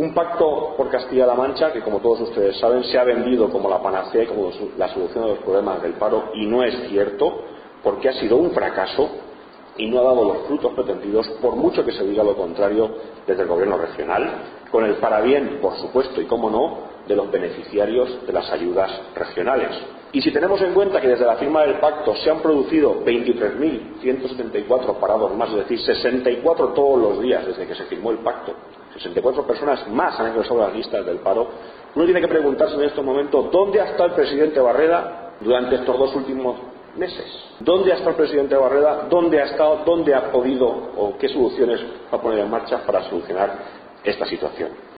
Un pacto por Castilla-La Mancha que, como todos ustedes saben, se ha vendido como la panacea y como la solución de los problemas del paro, y no es cierto, porque ha sido un fracaso y no ha dado los frutos pretendidos, por mucho que se diga lo contrario desde el gobierno regional, con el parabién, por supuesto, y cómo no, de los beneficiarios de las ayudas regionales. Y si tenemos en cuenta que desde la firma del pacto se han producido 23.174 parados más, es decir, 64 todos los días desde que se firmó el pacto, 64 personas más han ingresado a las listas del paro, uno tiene que preguntarse en estos momentos ¿dónde ha estado el presidente Barreda durante estos 2 últimos meses? ¿Dónde ha estado el presidente Barreda? ¿Dónde ha estado? ¿Dónde ha podido o qué soluciones va a poner en marcha para solucionar esta situación?